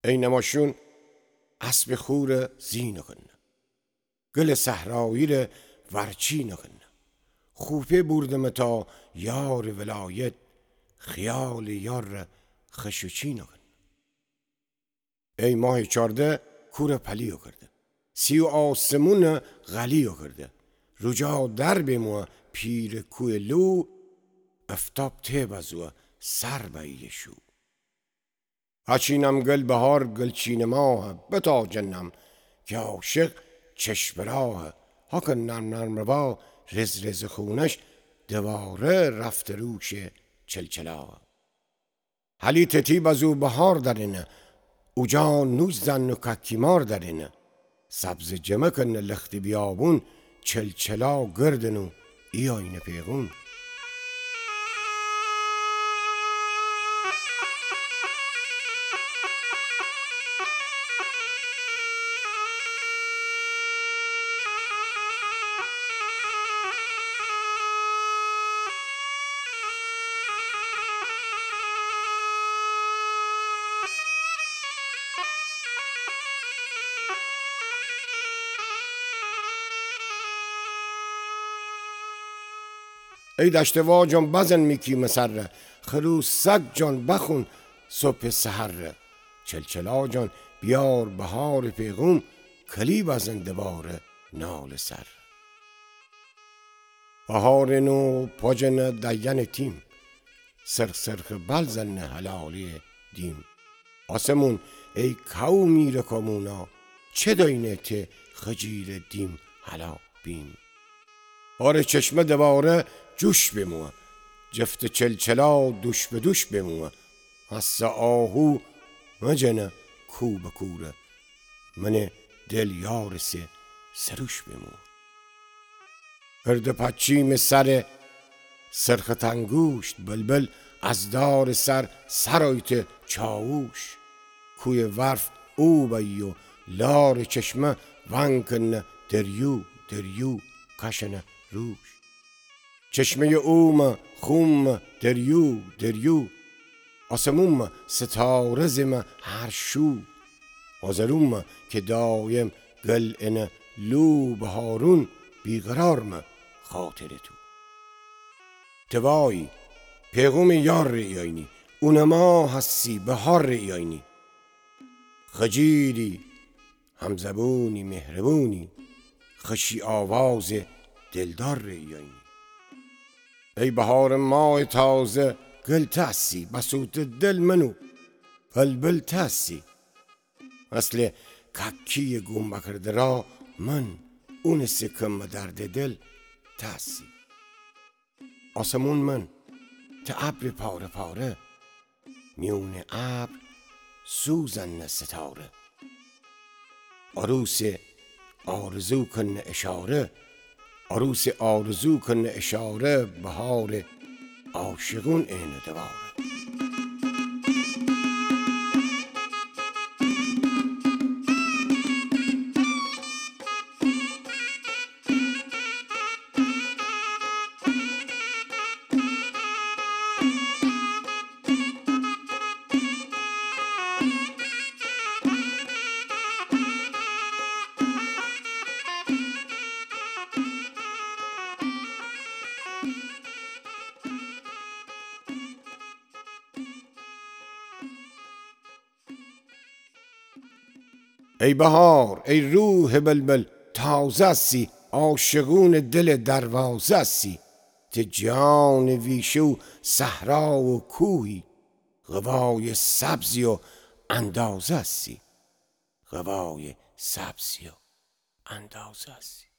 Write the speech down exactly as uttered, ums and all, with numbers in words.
ای نماشون اسب خور زینغن گل صحرایی ر ورچی نغن خوفه بردم تا یار ولایت خیال یار خشوچی نغن ای ماه چارده کور پلیو کرده سی و آسمون غلیو کرده رجا در بمو پیر کوی لو افتاب ته بزو سر بیشو اچینم گل بهار گلچین ماه بتا جنم که عاشق چشم راه هاکن نرم نرم روا رز رز خونش دواره رفت روش چلچلا حلی تتی بزو بهار درینه او جان نوز زن و ککیمار درینه سبز جمکن لختی بیابون چلچلا گردنو ای آینه پیغون ای دشتوا جان بزن میکی مسره خروس سگ جان بخون صبح سحره چلچلا جان بیار بهار پیغوم کلی بزن دوباره نال سر بهار نو پاجن دین تیم سرخ سرخ بل زن حلالی دیم آسمون ای کو میره کمونا چه داینه ته خجیر دیم حلا بیم آره چشمه دواره جوش بموه جفت چلچلا دوش به دوش بموه حس آهو مجنه کو به کوره من دل یارس سروش بموه هرد پچیم سر سرخ تنگوشت بلبل از دار سر سرایت چاووش کوی ورف او بیو لار چشمه ونکن دریو دریو کشن روش چشمه اوم خوم دریو دریو آسموم ستاره زم هر شو آزروم که دایم گل ان لو بهارون بیقرارم خاطر تو توایی پیغوم یار ریاینی اونما هستی بهار ریاینی خجیری همزبونی مهربونی خشی آواز دلدار ریاینی ای بهار ماه تازه گل تاسی بسوت دل منو بلبل تاسی مثل ککی گم بکرده را من اون سکم درد دل تاسی آسمون من تا ابر پاره پاره میون ابر سوزن ستاره عروس آرزو کن اشاره عروس آرزو کن اشاره بهار عاشقون این دواره ای بهار ای روح بلبل تازه سی عاشقون دل دروازه سی ته جان ویشو صحرا و کوهی غوای سبزی و اندازه سی غوای سبزی و اندازه سی